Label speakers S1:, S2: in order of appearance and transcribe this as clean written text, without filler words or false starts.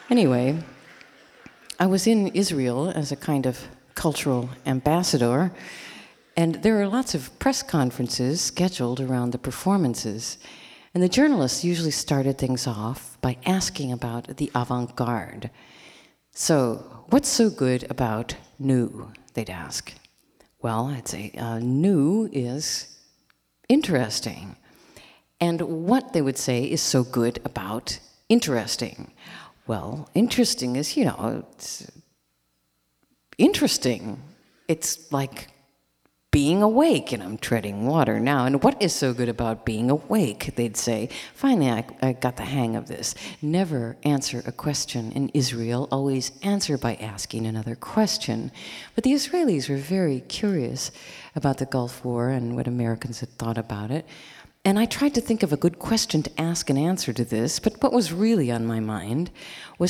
S1: Anyway, I was in Israel as a kind of cultural ambassador, and there are lots of press conferences scheduled around the performances. And the journalists usually started things off by asking about the avant-garde. So, what's so good about new, they'd ask. Well, I'd say new is interesting. And what they would say is so good about interesting. Well, interesting is, it's interesting. It's like being awake, and I'm treading water now. And what is so good about being awake, they'd say. Finally, I got the hang of this. Never answer a question in Israel, always answer by asking another question. But the Israelis were very curious about the Gulf War and what Americans had thought about it. And I tried to think of a good question to ask and answer to this, but what was really on my mind was